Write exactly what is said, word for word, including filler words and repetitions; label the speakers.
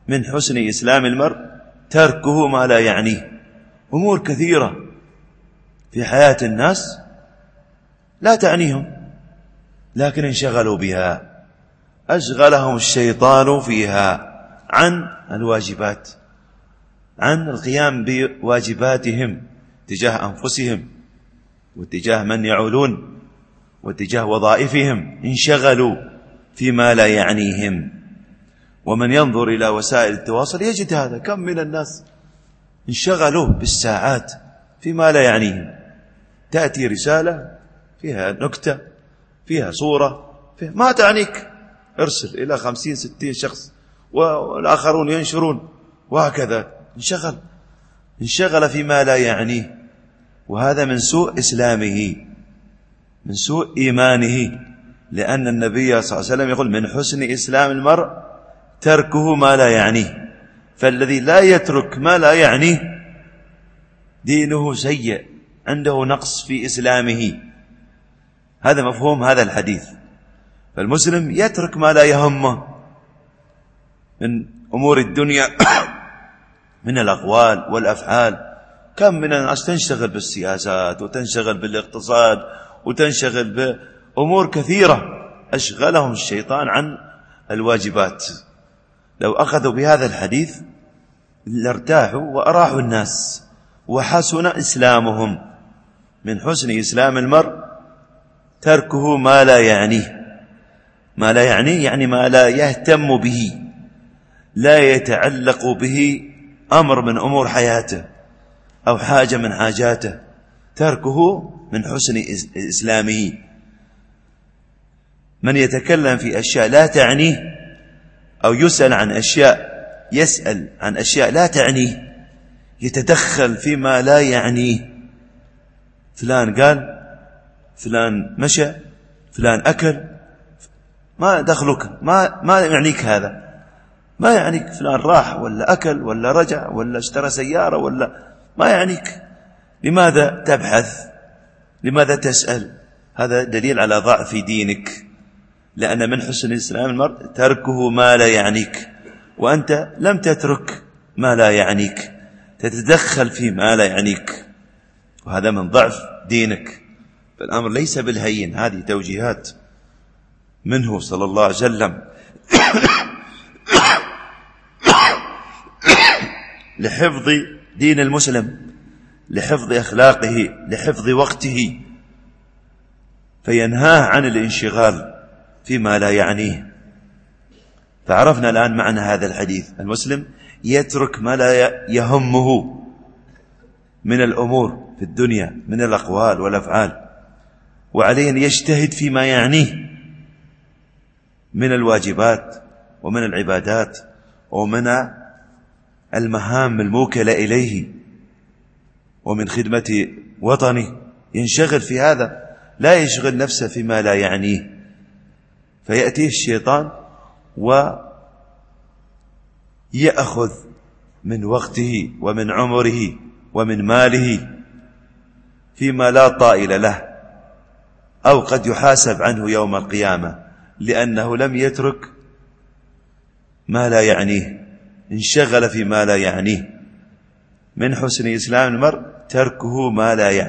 Speaker 1: من حسن إسلام المرء تركه ما لا يعنيه. أمور كثيرة في حياة الناس لا تعنيهم لكن انشغلوا بها، أشغلهم الشيطان فيها عن الواجبات، عن القيام بواجباتهم تجاه أنفسهم واتجاه من يعولون واتجاه وظائفهم، انشغلوا فيما لا يعنيهم. ومن ينظر إلى وسائل التواصل يجد هذا، كم من الناس انشغلوا بالساعات فيما لا يعنيهم. تأتي رسالة فيها نكتة، فيها صورة، فيها ما تعنيك، ارسل إلى خمسين ستين شخص والآخرون ينشرون، وهكذا انشغل انشغل فيما لا يعنيه. وهذا من سوء إسلامه، من سوء إيمانه، لأن النبي صلى الله عليه وسلم يقول من حسن إسلام المرء تركه ما لا يعنيه. فالذي لا يترك ما لا يعنيه دينه سيء، عنده نقص في إسلامه. هذا مفهوم هذا الحديث. فالمسلم يترك ما لا يهمه من أمور الدنيا من الأقوال والأفعال. كم من الناس تنشغل بالسياسات وتنشغل بالاقتصاد وتنشغل بأمور كثيرة أشغلهم الشيطان عن الواجبات. لو أخذوا بهذا الحديث لارتاحوا وأراحوا الناس وحسن إسلامهم. من حسن إسلام المرء تركه ما لا يعنيه. ما لا يعنيه يعني ما لا يهتم به، لا يتعلق به أمر من أمور حياته أو حاجة من حاجاته، تركه من حسن إسلامه. من يتكلم في أشياء لا تعنيه أو يسأل عن أشياء يسأل عن أشياء لا تعنيه، يتدخل فيما لا يعنيه. فلان قال، فلان مشى، فلان أكل، ما دخلك، ما ما يعنيك هذا، ما يعنيك. فلان راح ولا أكل ولا رجع ولا اشترى سيارة ولا، ما يعنيك. لماذا تبحث؟ لماذا تسأل؟ هذا دليل على ضعف دينك، لأن من حسن إسلام المرء تركه ما لا يعنيك، وأنت لم تترك ما لا يعنيك، تتدخل في ما لا يعنيك، وهذا من ضعف دينك. فالأمر ليس بالهين. هذه توجيهات منه صلى الله عليه وسلم لحفظ دين المسلم، لحفظ أخلاقه، لحفظ وقته، فينهاه عن الانشغال فيما لا يعنيه. فعرفنا الآن معنى هذا الحديث. المسلم يترك ما لا يهمه من الأمور في الدنيا من الأقوال والأفعال، وعليه أن يجتهد فيما يعنيه من الواجبات ومن العبادات ومن المهام الموكلة إليه ومن خدمة وطنه. ينشغل في هذا، لا يشغل نفسه فيما لا يعنيه، فيأتيه الشيطان ويأخذ من وقته ومن عمره ومن ماله فيما لا طائل له، أو قد يحاسب عنه يوم القيامة لأنه لم يترك ما لا يعنيه، انشغل فيما لا يعنيه. من حسن إسلام المرء تركه ما لا يعنيه.